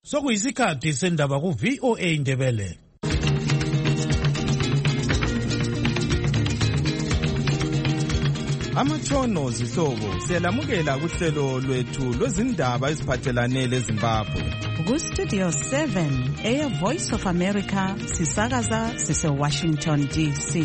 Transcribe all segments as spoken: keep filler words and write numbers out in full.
Sokuyisikhathi sendaba ku V O A Ndebele. Amatshono zihlobo siyalamukela kuhlelo lwethu lwezindaba eziphathelane leZimbabwe. Ku Studio seven, Air Voice of America, sisakaza sise Washington D C.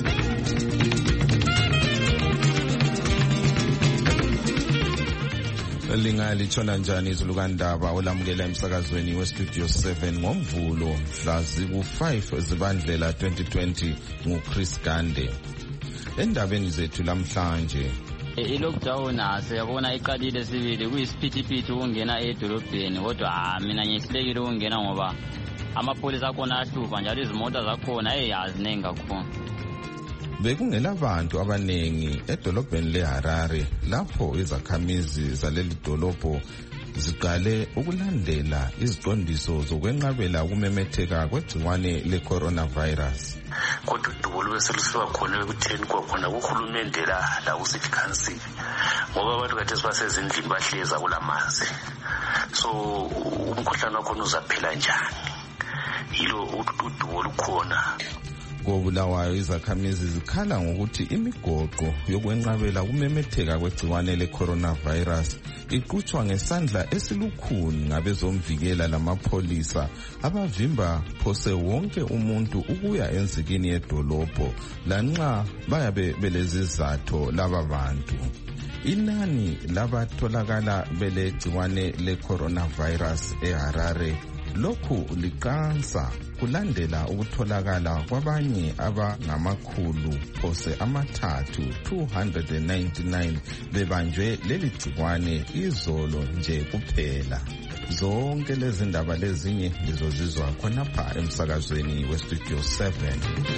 Lingalithona njani izulukandaba olamukela emsakazweni we Studio seven ngoMvulo mhla ziku five zibandlela twenty twenty nguChris Gande. Endabeni zethu lamhlanje, i-lockdown asiyabona iqalile sibili kuyisiphithiphithi ukungena edolobheni, kodwa mina ngiyehlulekile ukungena ngoba amapolisa akhona ahlupha njalo izimota zakhona eyazinengi kakhulu. Bekungelabantu abanengi edolobheni leHarare lapho izakhamizi zaleli dolobho ziqale ukulandela iziqondiso zokwenqabela ukumemetheka kwegciwane le-coronavirus. Kodwa udubo lube selusiba khona ekutheni kwakhona kuhulumende la la ku-city council, ngoba abantu kade sibasezindlini bahleza kulamanzi, so umkhuhlane wakhona uzaphela njani? Yilo udubo lukhona. KoBulawayo izakhamizi zikhala ngokuthi imigoqo yokwenqabela ukumemetheka kwegciwane le-coronavirus iqhutshwa ngesandla esilukhuni ngabezomvikela lamapholisa abavimba phose wonke umuntu ukuya enzikini yedolobho lanxa bayabe belezizatho laba bantu. Inani labatholakala belegciwane le-coronavirus eHarare lokhu liqansa kulandela ukutholakala kwabanye abangamakhulu phose amathathu two hundred ninety-nine bebanjwe leli gciwane izolo nje kuphela. Zonke lezi ndaba lezinye lizozizwa khonapha emsakazweni we Studio seven.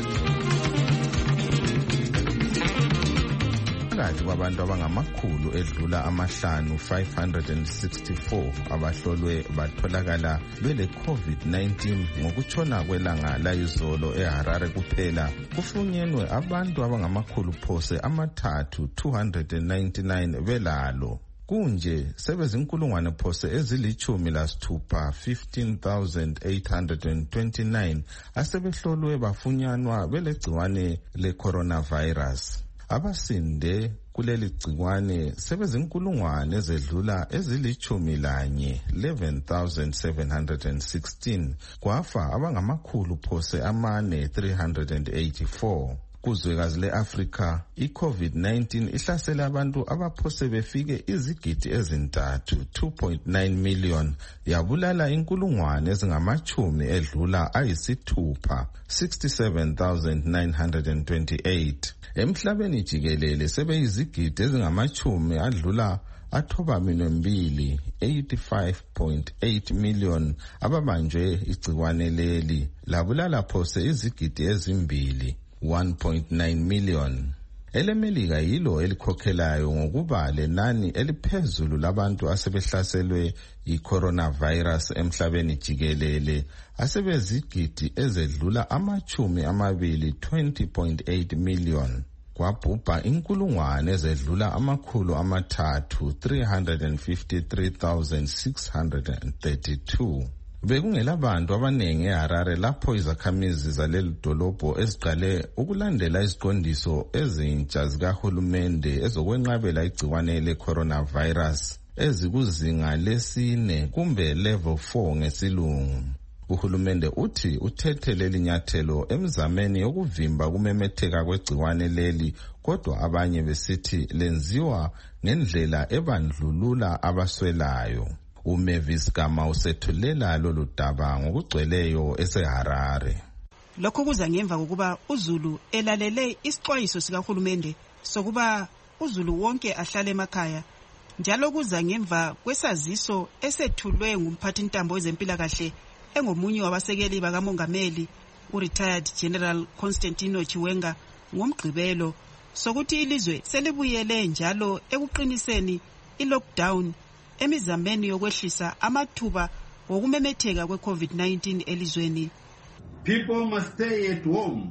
Phakathi kwabantu abangamakhulu edlula amahlanu five hundred sixty-four abahlolwe batholakala bele COVID nineteen ngokutshona kwelanga layizolo eHarare kuphela, kufunyenwe abantu abangamakhulu phose amathathu two hundred ninety-nine belalo. Kunje sebezinkulungwane phose ezilichumi lasithupha fifteen thousand eight hundred twenty-nine asebehlolwe bafunyanwa belegciwane le-coronavirus. Abasinde kuleli gciwane sebezinkulungwane ezedlula ezilichumi lanye eleven thousand seven hundred sixteen, kwafa abangamakhulu phose amane three hundred eighty-four. Kuzwekazi le-Afrika, i-COVID nineteen ihlasele abantu abaphose befike izigidi ezintathu two point nine million, yabulala inkulungwane ezingamachumi edlula ayisithupha sixty-seven thousand nine hundred twenty-eight. Emhlabeni jikelele sebeyizigidi ezingamachumi adlula athoba minwembili eighty-five point eight million ababanjwe igciwane leli, labulala phose izigidi ezimbili one point nine million. EleMelika yilo elikhokhelayo ngokuba lenani eliphezulu labantu asebehlaselwe yi-coronavirus emhlabeni jikelele, asebezigidi ezedlula amachumi amabili twenty point eight million. Kwabhubha inkulungwane ezedlula amakhulu amathathu three hundred fifty-three thousand six hundred thirty-two. Bekungelabantu abanengi eHarare lapho izakhamizi zaleli dolobho eziqale ukulandela iziqondiso ezintsha zikahulumende ezokwenqabela igciwane le-coronavirus ezikuzinga lesine kumbe level four ngesilungu. Uhulumende uthi uthethe leli nyathelo emzameni yokuvimba kumemetheka kwegciwane leli, kodwa abanye besithi lenziwa ngendlela ebandlulula abaswelayo. uMavis Gama usethulela lolu daba ngokugcweleyo eseHarare. Lokho kuza ngemva kokuba uZulu elalele isixwayiso sikahulumende sokuba uZulu wonke ahlale emakhaya, njalo kuza ngemva kwesaziso esethulwe ngumphathintambo wezempilakahle engomunye wabasekeli bakamongameli u-retired General Constantino Chiwenga ngomgqibelo sokuthi ilizwe selibuyele njalo ekuqiniseni i-lockdown emizameni yokwehlisa amathuba wokumemetheka kwe-COVID nineteen elizweni. People must stay at home,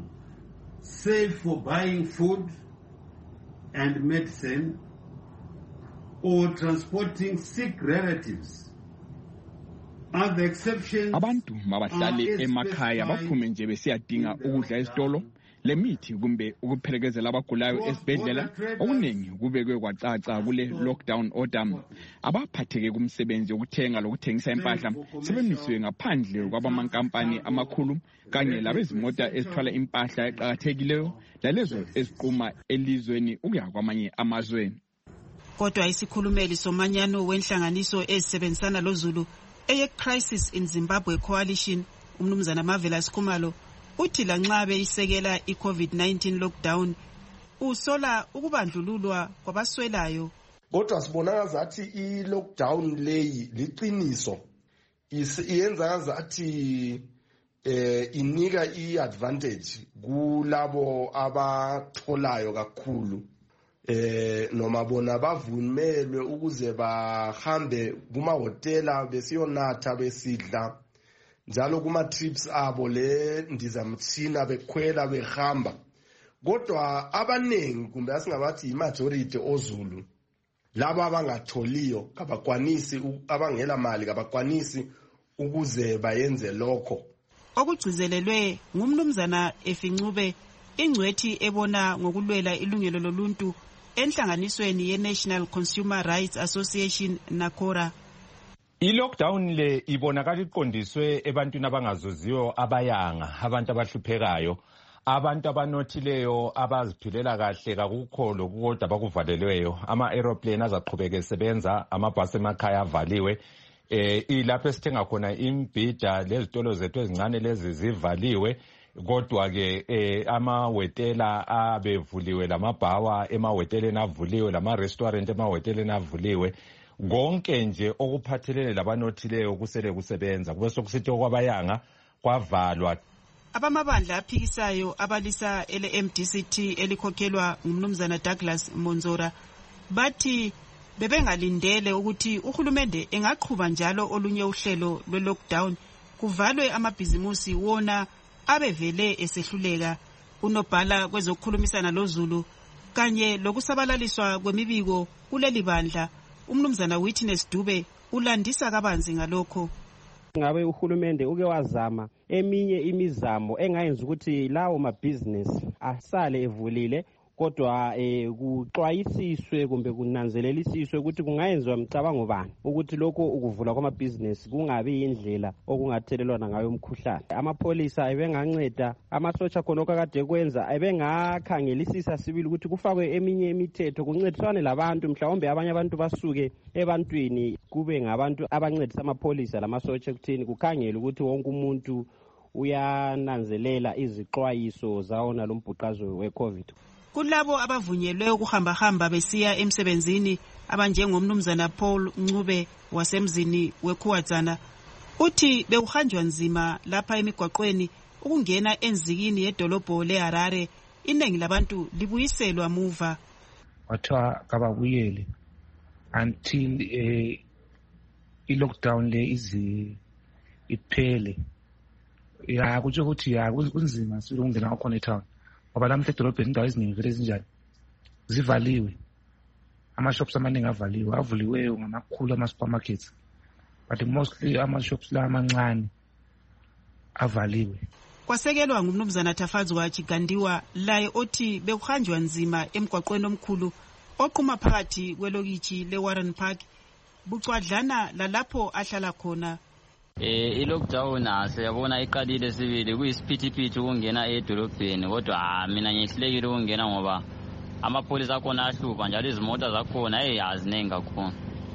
save for buying food and medicine or transporting sick relatives Other exceptions abantu mabahlale emakhaya baphume nje besiyadinga ukudla esitolo lemithi kumbe ukuphelekezela abagulayo esibhedlela okuningi kubekwe kwacaca kule lockdown order. Abaphatheke kumsebenzi wokuthenga lokuthengisa impahla sebemisiwe ngaphandle kwabamankampani amakhulu kanye labezimota ezithwala impahla eqhakathekileyo lalezo eziqhuma elizweni ukuya kwamanye amazwe. Kodwa isikhulumeli somanyano wenhlanganiso ezisebenzisana loZulu eye Crisis in Zimbabwe Coalition umnumzana Marvelous Khumalo uthi lanxa beyisekela i-COVID nineteen lockdown usola ukubandlululwa kwabaswelayo. Kodwa sibona ngazathi i-lockdown leyi liqiniso iyenza ngazathi eh inika i-advantage kulabo abatholayo kakhulu eh noma bona bavumelwe ukuze bahambe kumahotela besiyonatha besidla njalo kuma trips abo le ndizamthina bekhwela behamba. Kodwa abanengi kumbe asingabathi i-majority oZulu laba abangatholiyo kabakwanisi abangela mali kabakwanisi ukuze bayenze lokho. Okugcizelelwe ngumnumzana Efincube ingcwethi ebona ngokulwela ilungelo loluntu enhlanganisweni ye-National Consumer Rights Association NACORA. I-lockdown le ibonakala iqondiswe ebantwini abangazuziyo abayanga, abantu abahluphekayo, abantu abanothileyo abaziphilela kahle kakukho lokukodwa bakuvalelweyo. Ama-aeroplane azaqhubeka esebenza, amabhasi emakhaya avaliwe. Eh ilapho esithenga khona imbhida lezitolo zethu ezincane lezi zivaliwe. Kodwa ke eh amawetela abevuliwe, lamabhawa emaweteleni avuliwe, lama-restaurant emaweteleni avuliwe. Konke nje okuphathelene labanothileyo kusele kusebenza. Kube sokusithi okwabayanga kwavalwa. Abamabandla aphikisayo abalisa ele M D C T elikhokhelwa ngumnumzana Douglas Monzora bathi bebengalindele ukuthi uhulumende engaqhuba njalo olunye uhlelo lwe-lockdown kuvalwe amabhizimusi wona abevele esehluleka. Unobhala kwezokukhulumisana loZulu kanye lokusabalaliswa kwemibiko kuleli bandla umnumzana Witness Dube ulandisa kabanzi ngalokho. Ngabe uhulumende uke wazama eminye imizamo engayenza ukuthi lawo mabhizinesi asale evulile, kodwa eh kuxwayisiswe kumbe kunanzelelisiswe ukuthi kungayenziwa umcabango bani ukuthi lokho ukuvula kwamabhizinesi kungabi indlela okungathelelwana ngayo umkhuhlane. Amapolisa ebenganceda, amasotsha khonoko akade kwenza ebengakhangelisisa sibili ukuthi kufakwe eminye imithetho kuncediswane labantu, mhlawumbe abanye abantu basuke ebantwini kube ngabantu abancedisa amapolisa lamasotsha ekuthini kukhangela ukuthi wonke umuntu uyananzelela izixwayiso zawona lombhuqazo we-COVID. Kulabo abavunyelwe ukuhamba-hamba besiya emsebenzini abanjengomnumzana Paul Ncube wasemzini weKhuwadzana uthi bekuhanjwa nzima lapha emigwaqweni ukungena enzikini yedolobho leHarare. Iningi labantu libuyiselwa muva. Wathiwa kababuyele until eh i-lockdown le izi iphele. Ya kutsho ukuthi ya kunzima ukungena khona etown. Ngoba lamhla edolobheni indawo eziningi vele ezinjani zivaliwe. Ama-shops amaningi avaliwe, avuliweyo ngamakhulu ama-supermarkets, but mostly ama-shops la amancane avaliwe. Kwasekelwa ngumnumzana Tafadzwa Chigandiwa laye othi bekuhanjwa nzima emgwaqweni omkhulu oqhuma phakathi kwelokithi leWarren Park bucwadlana lalapho ahlala khona. Eh i-lockdown asiyabona iqalile sibili kuyisiphithiphithi ukungena edolobheni, kodwa mina ngihlekile ukungena ngoba amapolisa akhona ahlupha njalo izimota zakhona hey azinengi kakhulu.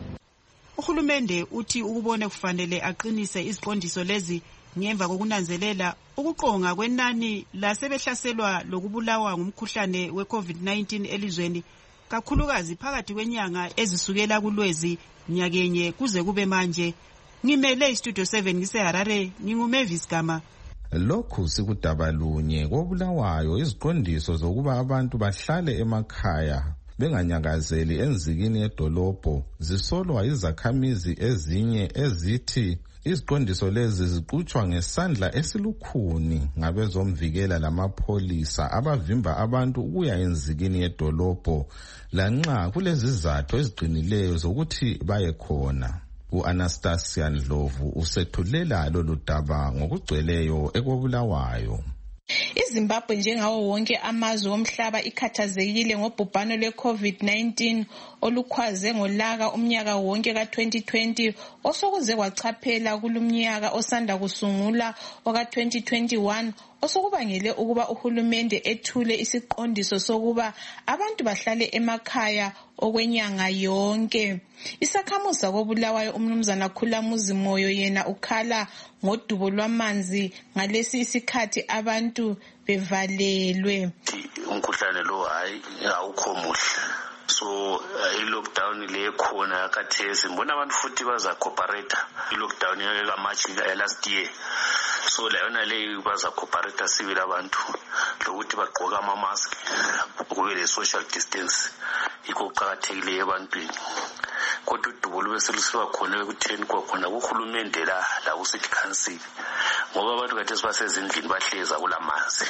Uhulumende uthi ukubone kufanele aqinise iziqondiso lezi ngemva kokunanzelela ukuqonga kwenani lasebehlaselwa lokubulawa ngumkhuhlane we-COVID nineteen elizweni, kakhulukazi phakathi kwenyanga ezisukela kuLwezi nyakenye kuze kube manje. Ngimele iStudio seven ngiseHarare, nginguMavis Gama. Lokhu sikudabalunye kobulawayo iziqondiso zokuba abantu bahlale emakhaya benganyakazeli enzikini yedolobho zisolwa izakhamizi ezinye ezithi iziqondiso lezi ziqhutshwa ngesandla esilukhuni ngabezomvikela lamapholisa abavimba abantu ukuya enzikini yedolobho lanxa kulezizathu eziqinileyo zokuthi baye khona. U-Anastasia Ndlovu usethulela lolu daba ngokugcweleyo ekobulawayo. iZimbabwe njengawo wonke amazwe omhlaba ikhathazekile ngobhubhano lwe-COVID nineteen olukhwaze ngolaka umnyaka wonke ka twenty twenty osokuze kwachaphela kulumnyaka osanda kusungula oka twenty twenty-one osokubangele ukuba uhulumende ethule isiqondiso sokuba abantu bahlale emakhaya okwenyanga yonke. Isakhamuzi kobulawayo umnumzana Khulamuzi Moyo yena ukhala ngodubo lwamanzi ngalesi isikhathi abantu bevalelwe. Umkhuhlane lo hayi awukho muhle. So i-lockdown le khona khathesi mbona abantu futhi baza cooperate i-lockdown ya March last year. So la yona le baza cooperate sibili abantu lokuthi bagqoka ama mask kube le social distance ikuqhakathekile ebantwini. Kodwa udubo lube selusiba khona ekutheni kwakhona kuhulumende la la ucity council ngoba abantu khathesi basezindlini bahleza kulamanzi.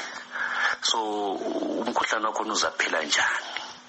So umkhuhlane wakho uzaphela njani?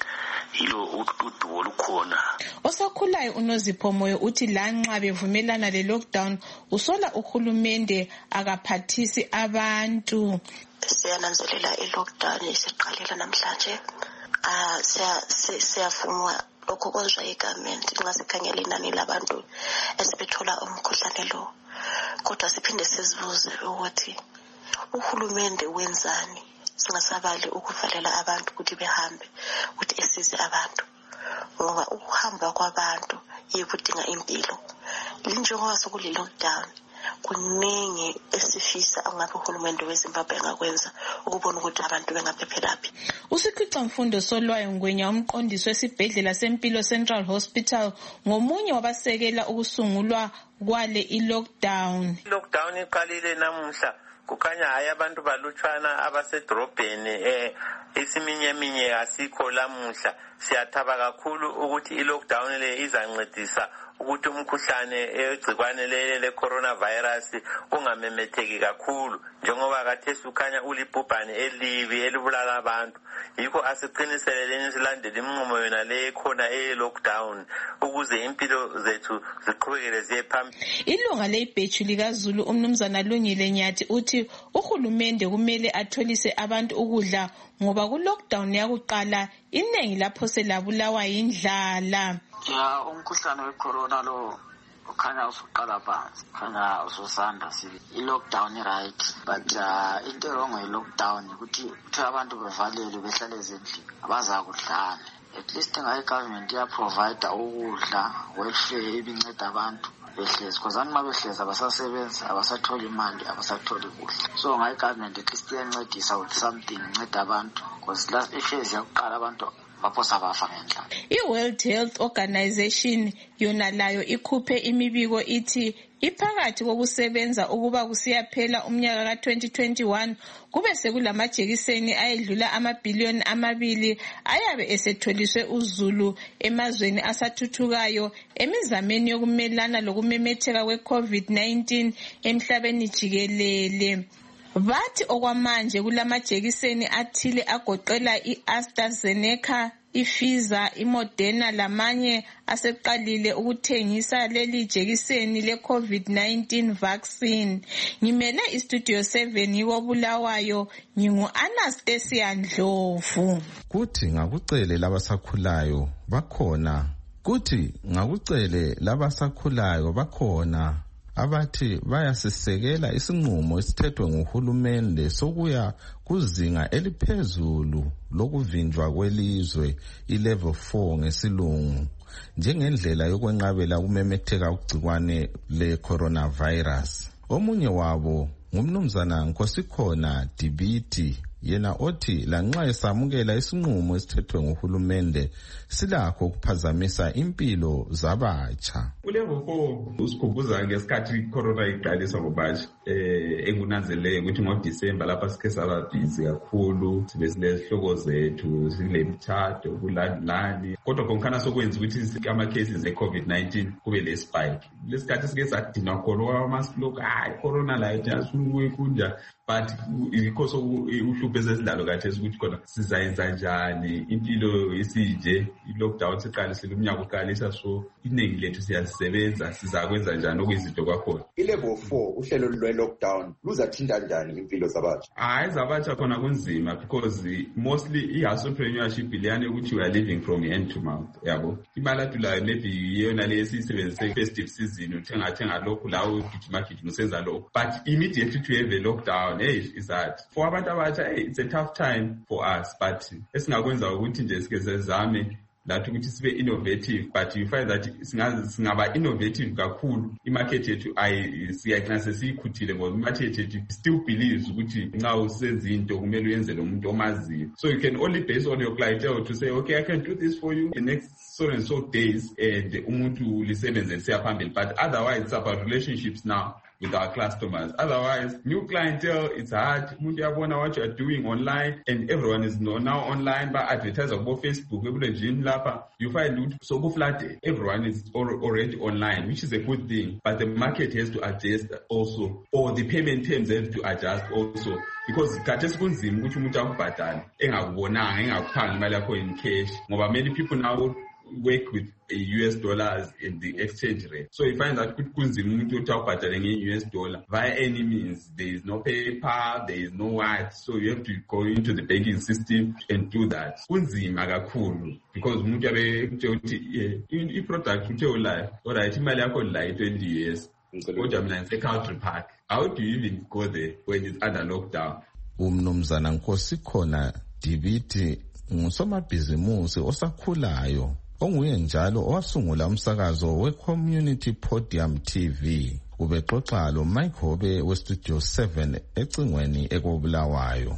Ilo udubo olukhona. Osakhulayo uNozipho Moyo uthi lanxa bevumelana le lockdown usola uhulumende akaphathisi abantu. Siyananzelela i-lockdown isiqalela namhlanje. Ah siya siyafuna lokho konzwa igovernment nxa sikhangela inani labantu esibethola umkhuhlane lo. Kodwa siphinde sizibuze ukuthi uhulumende wenzani singasabali ukuvalela abantu ukuthi behambe ukuthi esize abantu ngoba ukuhamba kwabantu yikudinga impilo. Linjengoba sokule lockdown kuningi esifisa angabe uhulumende weZimbabwe engakwenza ukubona ukuthi abantu bengaphephelaphi. Usikhwica Mfundo Solwayo Ngwenya umqondisi wesibhedlela sempilo Central Hospital ngomunye wabasekela ukusungulwa kwale i-lockdown. Lockdown iqalile namuhla kukhanya hayi abantu balutshwana abasedrobheni eh isiminyeminya asikho lamuhla. Siyathaba kakhulu ukuthi i-lockdown le izancedisa ukuthi umkhuhlane egcikwane lele le coronavirus ungamemetheki kakhulu njengoba khathesi ukhanya ulibhubhane elibi elibulala abantu. Yikho asiqiniseleleni silandele iminqumo yona le khona e-lockdown ukuze impilo zethu ziqhubekele ziye phambili. Ilunga leBhethu likaZulu umnumzana Lungile Nyathi uthi uhulumende kumele atholise abantu ukudla ngoba ku lockdown yakuqala inengi lapho selabulawa indlala. Ya umkhuhlane wecorona lo ukhanya usuqala phansi khanya usosanda sibi i-lockdown right but uh, into wrong nge-lockdown ukuthi ukuthi abantu bevalelwe behlale ezindlini abaza kudlana. At least ngayi government ya provide ukudla welfare ibinceda abantu behlezi because anima behlezi abasasebenza abasatholi imali abasatholi kudla. So ngayi government at least iyancedisa with something inceda abantu because last phase yakuqala abantu I-World Health Organization yona layo ikhuphe imibiko ithi iphakathi kokusebenza ukuba kusiyaphela umnyaka ka twenty twenty-one kube sekulamajekiseni ayedlula amabhiliyoni amabili ayabe esetholiswe uzulu emazweni asathuthukayo emizameni yokumelana lokumemetheka kwe-COVID nineteen emhlabeni jikelele. Bathi okwamanje kulamajekiseni athile agoqela i-AstraZeneca, i-Pfizer, i-Moderna lamanye aseqalile ukuthengisa leli jekiseni le-COVID nineteen vaccine. Ngimele iStudio seven yikobulawayo ngingu-Anastasia Ndlovu. Kuthi ngakucele labasakhulayo bakhona. Kuthi ngakucele labasakhulayo bakhona. Abathi bayasisekela isinqumo esithethwe nguhulumende sokuya kuzinga eliphezulu lokuvinjwa kwelizwe i-level four ngesilungu njengendlela yokwenqabela ukumemetheka ukugcikwane le-coronavirus. Omunye wabo ngumnumzana Nkosikhona Dibiti yena othi lanxa esamukela isinqumo esithethwe nguhulumende silakho ukuphazamisa impilo zabatsha. Kulevel four usikhumbuza ngesikhathi icorona iqalisa ngobatsha eh engunanzeleke ukuthi ngoDisemba lapha sikhe saba busy kakhulu sibe sinezihloko zethu silemthatho kulandlani kodwa konkhana sokwenza ukuthi ama cases e-COVID nineteen kube le spike. Lesikhathi sike sadina khona ama mask look hayi corona la ijasuke kunja but because uhlupho uhlupho esesilalo khathesi ukuthi khona sizayenza njani impilo isije i-lockdown siqalisile umnyaka uqalisa so iningi lethu siyazisebenza sizakwenza njani okuyizinto kwakhona. I-level four uhlelo lwe-lockdown luzathinta njani impilo zabatsha? Hayi zabatsha khona kunzima because mostly i-entrepreneurship iliyane ukuthi we are living from hand to mouth yabo. Imali adulayo maybe iyona le esiyisebenzise festive season uthenga thenga lokhu la ugijima gijima usenza lokhu but immediately to have a lockdown hey is that for abantu abatsha hey it's a tough time for us but esingakwenza ukuthi nje sike sezame lathi ukuthi sibe innovative but you find that singaba innovative kakhulu imarket yethu ayisiyakhina sesiyikhuthile ngoba imarket yethu still believes ukuthi nxa usenza into kumele uyenze lo muntu omaziyo so you can only base on your clientele to say okay I can do this for you the next so and so days and umuntu lisebenze siyaphambili but otherwise it's about relationships now with our customers. Otherwise, new clientele, it's hard. Umuntu yabona what you are doing online and everyone is now online by advertise on Facebook. You find so flat. Everyone is already online, which is a good thing. But the market has to adjust also, or the payment terms have to adjust also. Because khathesi kunzima ukuthi umuntu akubhadale engakubonanga engakuphanga imali yakho in cash. Ngoba many people now work with a U S dollars in the exchange rate. So you find that kunzima umuntu uthi awubhadale nge-U S dollar via any means. There is no paper, there is no what. So you have to go into the banking system and do that. Kunzima kakhulu because umuntu yabe uthe uthi i-product uthe ulayo alright imali yakho la i-twenty years. Kodwa mina ngise-Country Park. How do you even go there when it's under lockdown? Umnumzana Nkosikhona Dibiti ngusomabhizimusi osakhulayo onguye njalo owasungula umsakazo we-Community Podium T V. Ubexoxa lo Mike Hobe we-Studio seven ecingweni ekobulawayo.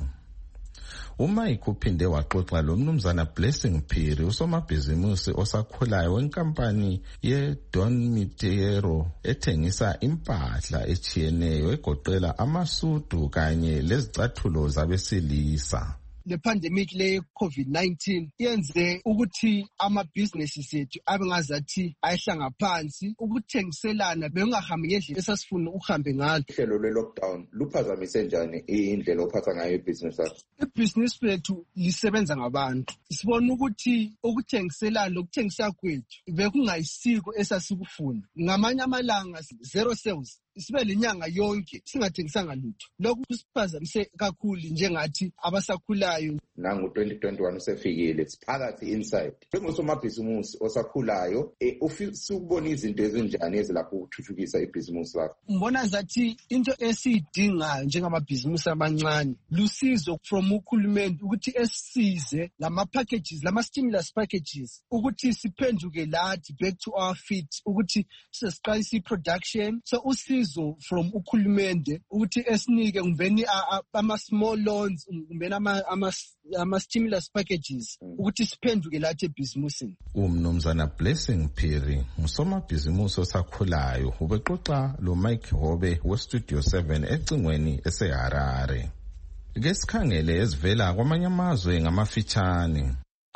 uMike uphinde waxoxa lo mnumzana Blessing Phiri usomabhizimusi osakhulayo wenkampani ye-Don Mitiero ethengisa impahla echiyeneyo egoqela amasudu kanye lezicathulo zabesilisa. Le pandemic le COVID nineteen yenze ukuthi amabhizinesi ethu abe ngazathi ayihlanga phansi ukuthengiselana bengahambi ngendlela esasifuna uhambe ngalo. Uhlelo lwe-lockdown luphazamise njani indlela ophatha ngayo ibhizinesi lakho? Ibhizinesi lethu lisebenza ngabantu. Sibona ukuthi ukuthengiselana lokuthengisa kwethu bekungayisiko esasikufuna. Ngamanye amalanga zero sales sibe lenyanga yonke singathengisanga lutho. Lokhu kusiphazamise kakhulu njengathi abasakhulayo. Nangu twenty twenty-one usefikile siphakathi inside. Njengosomabhizimusi osakhulayo ufisa ukubona izinto ezinjani ezilapho ukuthuthukisa ibhizimusi lakho? Ngibona zathi into esiyidingayo njengamabhizimusi amancane lusizo from ukhulumeni ukuthi esisize lama packages lama stimulus packages ukuthi siphenduke lathi back to our feet ukuthi sesiqalise production so usizo from ukhulumende ukuthi esinike ngiveni ama small loans ngiveni ama ama ama stimulus packages ukuthi siphenduke lathi ebhizimusini. Umnumzana Blessing Phiri ngusomabhizimusi osakhulayo ubexoxa lo Mike Hobe we-Studio seven ecingweni eseHarare. Ke sikhangele ezivela kwamanye amazwe ngamafitshane.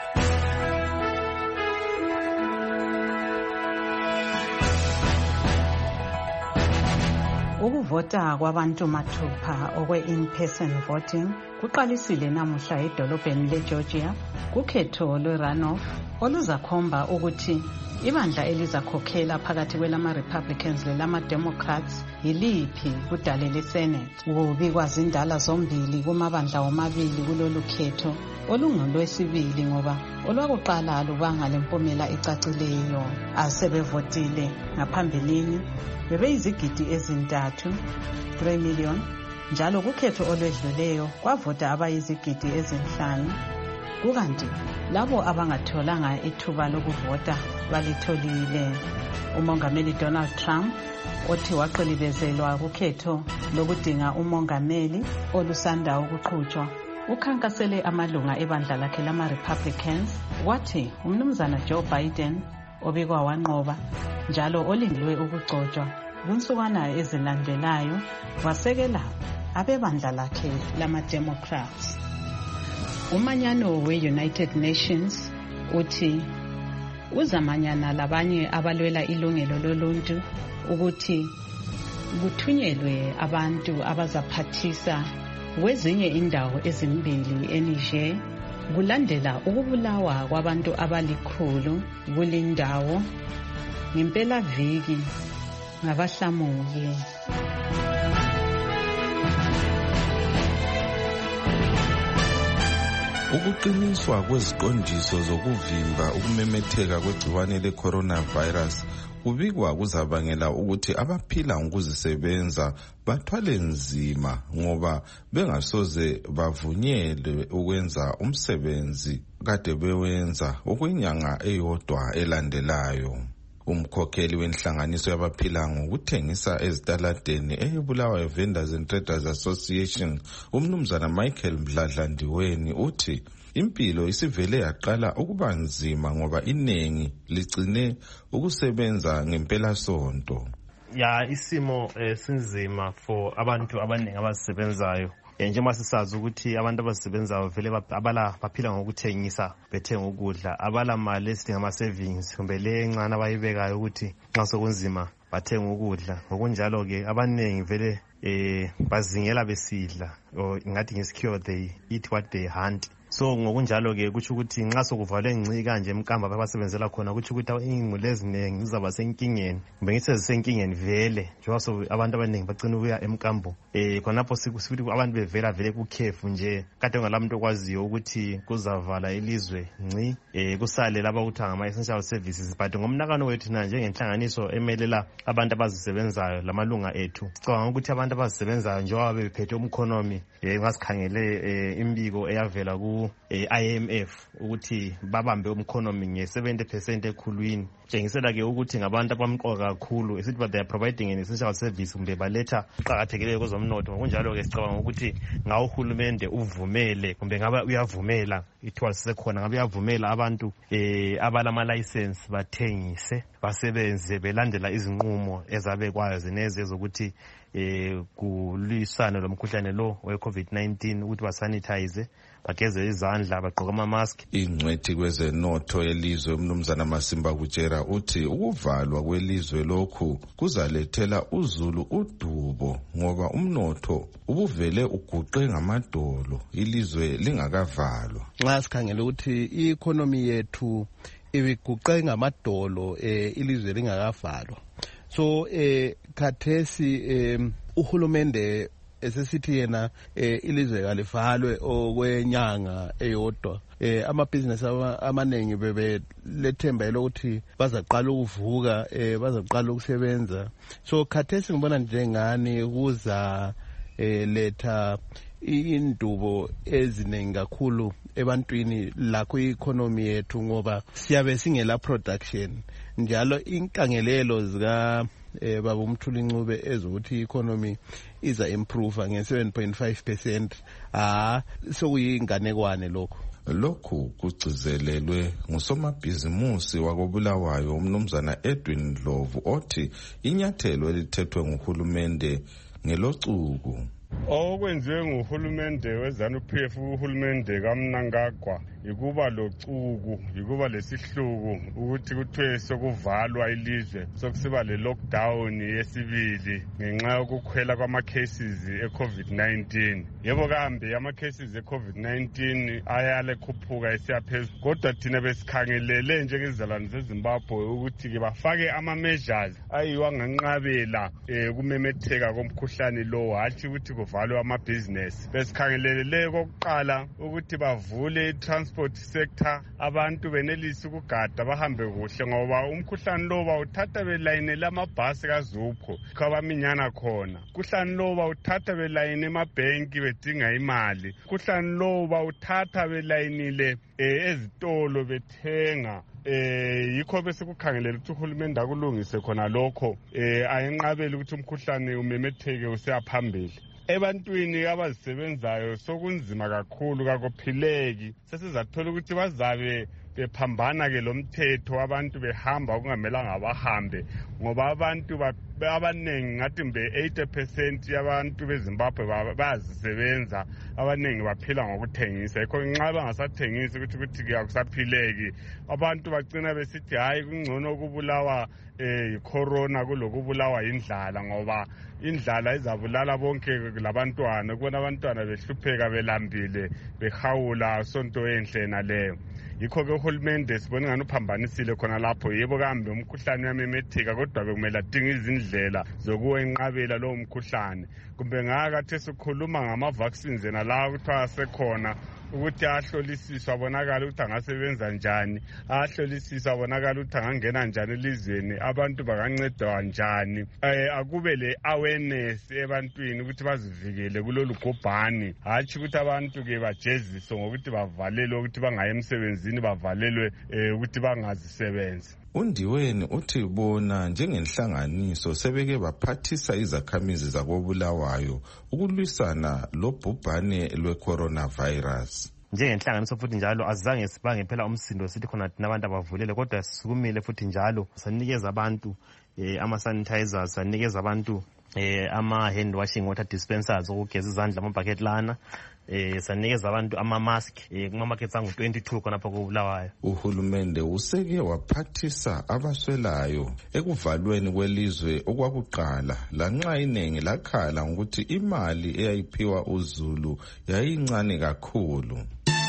Ukuvota kwabantu mathupha okwe-in-person voting kuqalisile namuhla edolobheni leGeorgia kukhetho lwe-runoff oluzakhomba ukuthi ibandla elizakhokhela phakathi kwelama-Republicans lelama-Democrats yiliphi kudale le-Senate. Kubikwa zindala zombili kumabandla womabili kulolu khetho olungolwesibili ngoba olwakuqala lubanga lempumela ecacileyo. Asebevotile ngaphambilini bebeyizigidi ezintathu three million njalo kukhetho olwedluleyo kwavota abayizigidi ezinhlanu kukanti labo abangatholanga ithuba lokuvota balitholile. Umongameli Donald Trump othi waqilibezelwa kukhetho lokudinga umongameli olusanda ukuqhutshwa ukhankasele amalunga ebandla lakhe lama-Republicans wathi umnumzana Joe Biden obikwa wanqoba njalo olindelwe ukugcotshwa kunsukwana ezilandelayo wasekela abebandla lakhe lama-Democrats. Umanyano we-United Nations uthi uzamanyana labanye abalwela ilungelo loluntu ukuthi kuthunyelwe abantu abazaphathisa Kwezinye indawo ezimbili eNiger kulandela ukubulawa kwabantu abalikhulu kulindawo ngempela viki ngabahlamuki. Ukuqiniswa kweziqondiso zokuvimba ukumemetheka kwegciwane le-coronavirus kubikwa kuzabangela ukuthi abaphila ngokuzisebenza bathwale nzima ngoba bengasoze bavunyelwe ukwenza umsebenzi kade bewenza okwenyanga eyodwa elandelayo. Umkhokheli wenhlanganiso yabaphila ngokuthengisa ezitaladeni eyebulawayo Vendors and Traders Association, umnumzana Michael Mdladlandiweni uthi impilo isivele yaqala ukuba nzima ngoba iningi ligcine ukusebenza ngempela sonto. Ya isimo sinzima for abantu abaningi abasebenzayo. Njengoba sisazi ukuthi abantu abasebenzayo vele abala baphila ngokuthengisa bethenga ukudla, abala mali esidinga ama savings kumbe le encane abayibekayo ukuthi nxa sokunzima bathenga ukudla. Ngokunjalo ke abaningi vele eh bazingela besidla, or ngathi ngesikhiwa they eat what they hunt. So ngokunjalo ke kuthi ukuthi nxa sokuvalwe ngci kanje emkamba abasebenzela khona kuthi ukuthi ingqulu eziningi zizaba senkingeni kumbe ngithi zisenkingeni vele njengoba so abantu abaningi bacina ukuya emkambo eh khonapho sikusithi abantu bevela vele kukhefu nje kade ngalamuntu okwaziyo ukuthi kuzavala ilizwe ngci eh kusale laba ukuthi ngama essential services. But ngomnakano wethu na njengenhlanganiso emelela abantu abazisebenzayo lamalunga ethu sicabanga ukuthi abantu abazisebenzayo njengoba bephethe umkhonomi eh ngasikhangele imbiko eyavela ku I M F ukuthi babambe umkhonomi nge seventy percent ekhulwini. Njengisela ke ukuthi ngabantu abamqoka kakhulu esithi but they are providing an essential service kumbe baletha uqhakathekileyo kwezomnotho. Ngokunjalo ke sicabanga ukuthi ngawo uhulumende uvumele kumbe ngaba uyavumela ithiwa sisekhona ngabe uyavumela abantu eh abalama license bathengise basebenze belandela izinqumo ezabekwayo zeneze zokuthi eh kulisana lomkhuhlane lo we COVID nineteen ukuthi basanitize bageze izandla bagqoka ama mask. Ingcwethi kwezenotho yelizwe umnumzana Masimba Kutshera uthi ukuvalwa kwelizwe lokhu kuzalethela uZulu udubo ngoba umnotho ubuvele uguqe ngamadolo ilizwe lingakavalwa. Nxa sikhangela ukuthi i-economy yethu ibiguqe ngamadolo eh ilizwe lingakavalwa. So eh khathesi eh uhulumende esesithi yena eh ilizwe kalivalwe okwenyanga eyodwa. Eh amabhizinesi amaningi bebe lethemba lokuthi bazaqala ukuvuka eh bazaqala ukusebenza. So khathesi ngibona njengani kuza eh letha indubo eziningi kakhulu ebantwini lakho i-economy yethu ngoba siyabe singela production njalo inkangelelo zika eh baba uMthuli Ncube ezokuthi i-economy iza improve nge seven point five percent. Ah sokuyinganekwane lokho. Lokhu kugcizelelwe ngusomabhizimusi wakobulawayo umnumzana Edwin Ndlovu othi inyathelo elithethwe nguhulumende ngelocuku. Okwenziwe nguhulumende weZANU-P F uhulumende kaMnangagwa ikuba locuku ikuba lesihluku ukuthi kuthiwe sokuvalwa ilizwe sokusiba le lockdown yesibili ngenxa yokukhwela kwama cases e-COVID nineteen. Yebo kambe ama cases e-COVID nineteen ayale khuphuka esiyaphezulu kodwa thina besikhangelele njengezizalwane zeZimbabwe ukuthi ke bafake ama measures ayiwa nganqabela kumemetheka komkhuhlane lo hathi ukuthi kuvalwe amabhizinesi. Besikhangelele kokuqala ukuthi bavule transport sector abantu benelise ukugada bahambe kuhle ngoba umkhuhlane lo bawuthatha belayinela amabhasi kaZupho kwabaminyana khona. Umkhuhlane lo bawuthatha belayine emabhenki bedinga imali. Umkhuhlane lo bawuthatha belayinile ezitolo bethenga. Eh yikho bese kukhangelela ukuthi uhulumende akulungise khona lokho eh ayenqabela ukuthi umkhuhlane umemetheke useyaphambili. Ebantwini abazisebenzayo sokunzima kakhulu kakuphileki sesizathola ukuthi bazabe bephambana ke lo mthetho abantu behamba kungamelanga bahambe ngoba abantu abaningi ngathi mbe eighty percent yabantu beZimbabwe bayazisebenza abaningi baphila ngokuthengisa yikho nxa bangasathengisi ukuthi ukuthi akusaphileki abantu bagcina besithi hayi kungcono ukubulawa eh corona kulokubulawa indlala ngoba indlala izabulala bonke labantwana kubona abantwana behlupheka belambile behawula sonto enhle naleyo yikho ke uhulumende sibona ngani uphambanisile khona lapho yebo kambe umkhuhlane uyamemetheka kodwa bekumele adinga izindlela zokuwenqabela lowo mkhuhlane kumbe ngaka sikhuluma ngama vaccines na la kuthiwa asekhona ukuthi ahlolisiswa abonakala ukuthi angasebenza njani ahlolisiswa abonakala ukuthi angangena njani elizweni abantu bakancedwa njani eh akube le awareness ebantwini ukuthi bazivikele kulolu gobhani hatshi ukuthi abantu ke bajeziswe ngokuthi bavalelwe ukuthi bangaye emsebenzini bavalelwe ukuthi bangazisebenzi. Undiweni uthi bona njengenhlanganiso sebeke baphathisa izakhamizi zakobulawayo ukulwisana lobhubhane lwe-coronavirus. Njengenhlanganiso futhi njalo azange sibange phela umsindo sithi khona thina abantu abavulele kodwa sikumile futhi njalo sanikeza abantu eh, ama-sanitizers sanikeza abantu eh, ama-hand washing water dispensers ukugeza izandla ama-bucket lana eh sanikeza abantu ama-mask eh kuma-markets angu twenty-two khonapha kobulawayo. Uhulumende useke waphathisa abaswelayo ekuvalweni kwelizwe okwakuqala lanxa iningi lakhala ngokuthi imali eyayiphiwa uZulu yayincane kakhulu.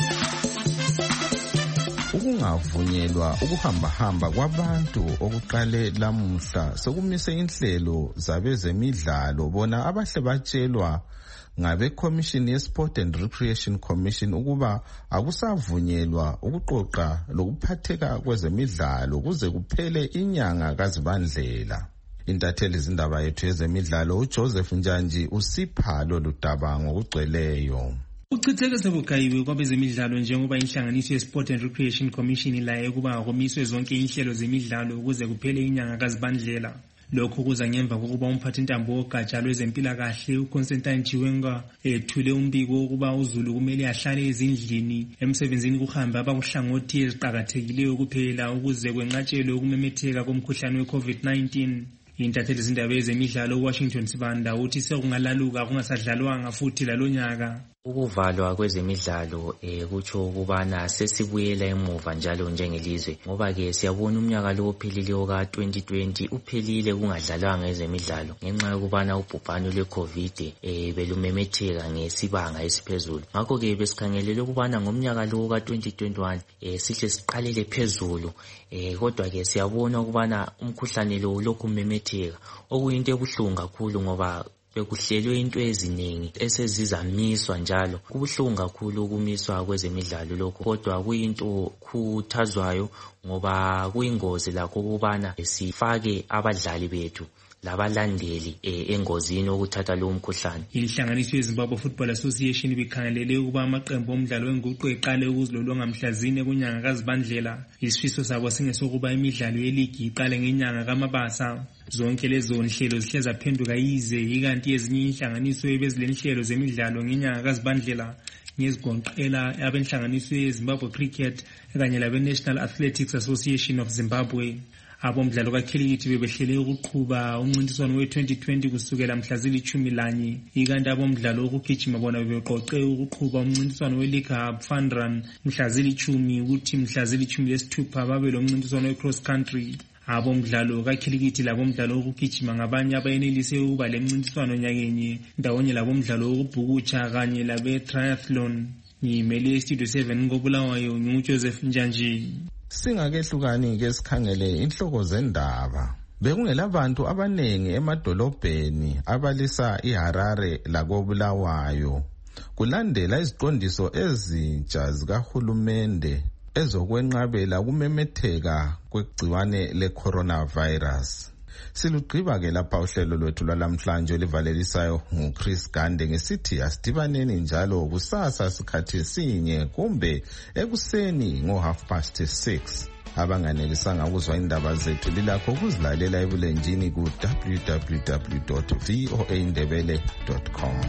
Ukungavunyelwa ukuhambahamba kwabantu okuqale lamuhla sokumise inhlelo zabezemidlalo bona abahle batshelwa ngabe Commission ye Sport and Recreation Commission ukuba akusavunyelwa ukuqoqa lokuphatheka kwezemidlalo kuze kuphele inyanga kaZibandlela. Intatheli izindaba yethu yezemidlalo uJoseph Njanji usipha lolu daba ngokugcweleyo. Uchithekeze bugayiwe kwabezemidlalo njengoba inhlanganiso ye-Sport and Recreation Commission ilaye ukuba kumiswe zonke inhlelo zemidlalo ukuze kuphele inyanga kaZibandlela. Lokho kuza ngemva kokuba umphathintambo wogatsha lwezempilakahle uConstantine Chiwenga ethule umbiko ukuba uZulu kumele ahlale ezindlini emsebenzini kuhamba abakuhlangothi eziqakathekileyo kuphela ukuze kwenqatshelwe ukumemetheka komkhuhlane we-COVID nineteen. Intatheli izindaba ezemidlalo uWashington Sibanda uthi sekungalaluka kungasadlalwanga futhi lalonyaka. Ukuvalwa kwezemidlalo eh kutsho ukubana sesibuyela emuva njalo njengelizwe ngoba ke siyabona umnyaka lo ophelileyo ka twenty twenty uphelile kungadlalwanga ezemidlalo ngenxa yokubana ubhubhane lwe-COVID eh belumemetheka ngesibanga esiphezulu. Ngakho ke besikhangelele ukubana ngomnyaka lo ka twenty twenty-one eh sihle siqalele phezulu eh kodwa ke siyabona ukubana umkhuhlane lo lokhu umemetheka okuyinto ebuhlungu kakhulu ngoba bekuhlelwe into eziningi esezizamiswa njalo. Kubuhlungu kakhulu ukumiswa kwezemidlalo lokho kodwa kuyinto khuthazwayo ngoba kuyingozi lakho ukubana sifake abadlali bethu labalandeli eh, engozini okuthatha lo mkhuhlane. Inhlanganiso yeZimbabwe Football Association bikhangelele ukuba amaqembu omdlalo wenguqu eqale ukuzilolonga mhlazine kunyanga kaZibandlela. Isifiso sabo singesokuba imidlalo yeligi iqale ngenyanga kaMabasa. Zonke lezo nhlelo zihle zaphenduka yize ikanti ezinye inhlanganiso ebezilenhlelo zemidlalo ngenyanga kaZibandlela ngezigonqela abenhlanganiso yeZimbabwe Cricket kanye labe-National Athletics Association of Zimbabwe. Abomdlalo kakhilikithi bebehlele ukuqhuba umncintiswano we-twenty twenty kusukela mhla zilithumi lanye ikanti abomdlalo ukugijima bona bebeqoqe ukuqhuba umncintiswano we-League Hub Fun Run mhla zilithumi ukuthi mhla zilithumi lesithupha babe lo mncintiswano we-cross country. Abomdlalo kakhilikithi labomdlalo ukugijima ngabanye abayenelise ukuba le mncintiswano nyakenye ndawonye labomdlalo ukubhukutsha kanye labe-triathlon. Ngimele iStudio seven ngobulawayo nginguJoseph Njanji. Singakehlukani ke sikhangele inhloko zendaba. Bekungelabantu abanengi emadolobheni abalisa iHarare lakobulawayo kulandela iziqondiso ezintsha zikahulumende ezokwenqabela kumemetheka kwegciwane le-coronavirus. Silugqiba ke lapha uhlelo lwethu lwalamhlanje olivalelisayo nguChris Gande ngesithi asidibaneni njalo kusasa sikhathi sinye kumbe ekuseni ngo half past six. Abanganelisanga ukuzwa indaba zethu lilakho ukuzilalela ebulenjini ku w w w dot voa ndebele dot com.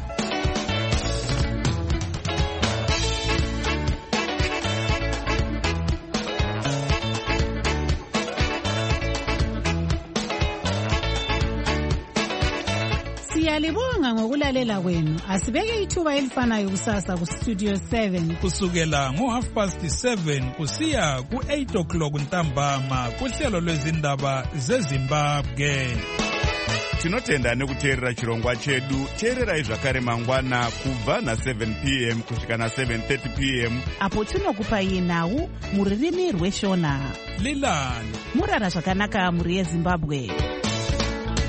Siyalibonga ngokulalela kwenu. Asibeke ithuba elifanayo kusasa ku Studio seven. Kusukela ngo half past seven kusiya ku eight o'clock ntambama kuhlelo lwezindaba zeZimbabwe. Tinotenda nekuteerera chirongwa chedu. Teererai zvakare mangwana kubva na seven p m kusvika na seven thirty p m apo tinokupai nhau muririmi rweshona. Lilani murara zvakanaka muri yeZimbabwe.